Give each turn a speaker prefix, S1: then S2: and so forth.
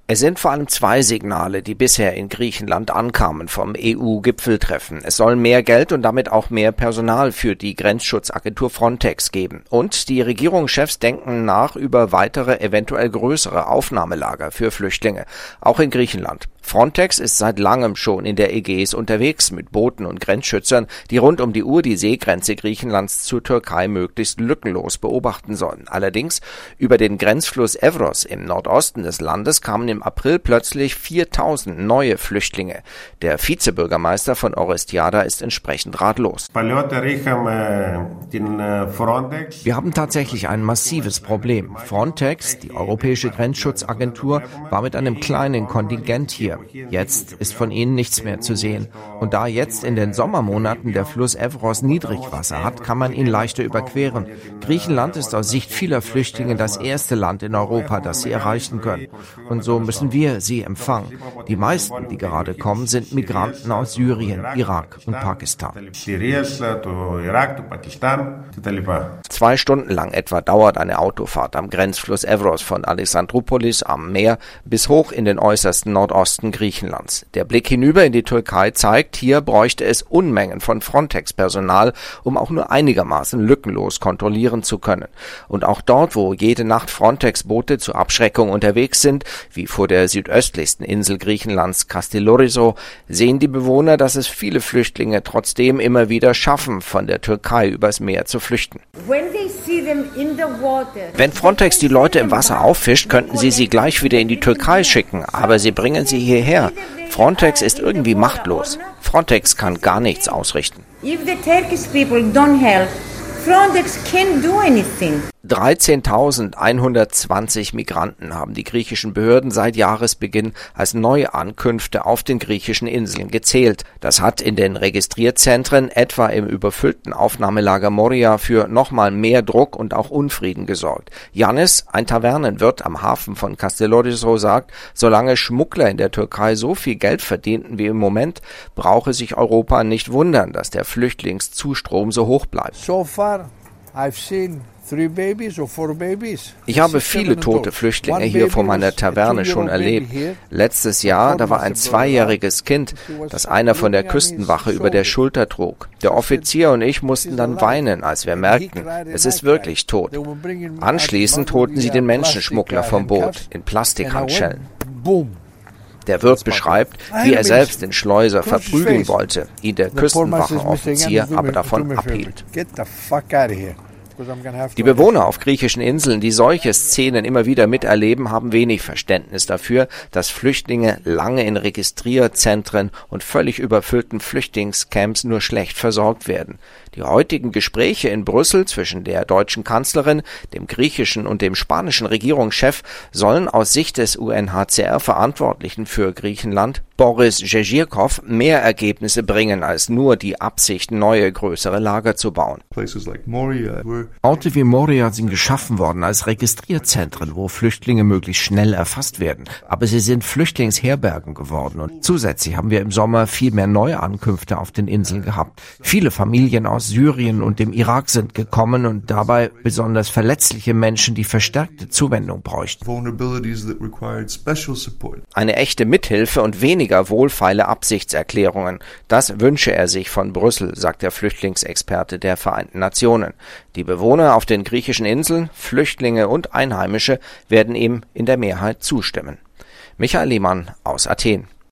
S1: Es sind vor allem zwei Signale, die bisher in Griechenland ankamen vom EU-Gipfeltreffen. Es soll mehr Geld und damit auch mehr Personal für die Grenzschutzagentur Frontex geben. Und die Regierungschefs denken nach über weitere, eventuell größere Aufnahmelager für Flüchtlinge, auch in Griechenland. Frontex ist seit langem schon in der Ägäis unterwegs mit Booten und Grenzschützern, die rund um die Uhr die Seegrenze Griechenlands zur Türkei möglichst lückenlos beobachten sollen. Allerdings über den Grenzfluss Evros im Nordosten des Landes kamen im April plötzlich 4.000 neue Flüchtlinge. Der Vizebürgermeister von Orestiada ist entsprechend ratlos.
S2: Wir haben tatsächlich ein massives Problem. Frontex, die Europäische Grenzschutzagentur, war mit einem kleinen Kontingent hier. Jetzt ist von ihnen nichts mehr zu sehen. Und da jetzt in den Sommermonaten der Fluss Evros Niedrigwasser hat, kann man ihn leichter überqueren. Griechenland ist aus Sicht vieler Flüchtlinge das erste Land in Europa, das sie erreichen können. Und so müssen wir sie empfangen. Die meisten, die gerade kommen, sind Migranten aus Syrien, Irak und Pakistan.
S1: 2 Stunden lang etwa dauert eine Autofahrt am Grenzfluss Evros von Alexandroupolis am Meer bis hoch in den äußersten Nordosten Griechenlands. Der Blick hinüber in die Türkei zeigt, hier bräuchte es Unmengen von Frontex-Personal, um auch nur einigermaßen lückenlos kontrollieren zu können. Und auch dort, wo jede Nacht Frontex-Boote zur Abschreckung unterwegs sind, wie vor der südöstlichsten Insel Griechenlands Kastellorizo, sehen die Bewohner, dass es viele Flüchtlinge trotzdem immer wieder schaffen, von der Türkei übers Meer zu flüchten. Wenn Frontex die Leute im Wasser auffischt, könnten sie gleich wieder in die Türkei schicken, aber sie bringen sie hierher. Frontex ist irgendwie machtlos. Frontex kann gar nichts ausrichten.
S3: Frontex can't do anything.
S1: 13.120 Migranten haben die griechischen Behörden seit Jahresbeginn als neue Ankünfte auf den griechischen Inseln gezählt. Das hat in den Registrierzentren, etwa im überfüllten Aufnahmelager Moria, für nochmal mehr Druck und auch Unfrieden gesorgt. Yannis, ein Tavernenwirt am Hafen von Kastellorizo, sagt, solange Schmuggler in der Türkei so viel Geld verdienten wie im Moment, brauche sich Europa nicht wundern, dass der Flüchtlingszustrom so hoch bleibt.
S4: So far, I've seen 3 babies or 4 babies.
S1: Ich habe viele tote Flüchtlinge hier vor meiner Taverne schon erlebt. Letztes Jahr, da war ein 2-jähriges Kind, das einer von der Küstenwache über der Schulter trug. Der Offizier und ich mussten dann weinen, als wir merkten, es ist wirklich tot. Anschließend holten sie den Menschenschmuggler vom Boot in Plastikhandschellen. Der Wirt beschreibt, wie er selbst den Schleuser verprügeln wollte, ihn der Küstenwache-Offizier aber davon abhielt. Die Bewohner auf griechischen Inseln, die solche Szenen immer wieder miterleben, haben wenig Verständnis dafür, dass Flüchtlinge lange in Registrierzentren und völlig überfüllten Flüchtlingscamps nur schlecht versorgt werden. Die heutigen Gespräche in Brüssel zwischen der deutschen Kanzlerin, dem griechischen und dem spanischen Regierungschef sollen aus Sicht des UNHCR-Verantwortlichen für Griechenland, Boris Jezhirkov, mehr Ergebnisse bringen als nur die Absicht, neue, größere Lager zu bauen.
S2: Orte wie Moria sind geschaffen worden als Registrierzentren, wo Flüchtlinge möglichst schnell erfasst werden. Aber sie sind Flüchtlingsherbergen geworden. Und zusätzlich haben wir im Sommer viel mehr neue Ankünfte auf den Inseln gehabt. Viele Familien aus Syrien und dem Irak sind gekommen und dabei besonders verletzliche Menschen, die verstärkte Zuwendung bräuchten.
S1: Eine echte Mithilfe und weniger wohlfeile Absichtserklärungen. Das wünsche er sich von Brüssel, sagt der Flüchtlingsexperte der Vereinten Nationen. Die Bewohner auf den griechischen Inseln, Flüchtlinge und Einheimische werden ihm in der Mehrheit zustimmen. Michael Lehmann aus Athen.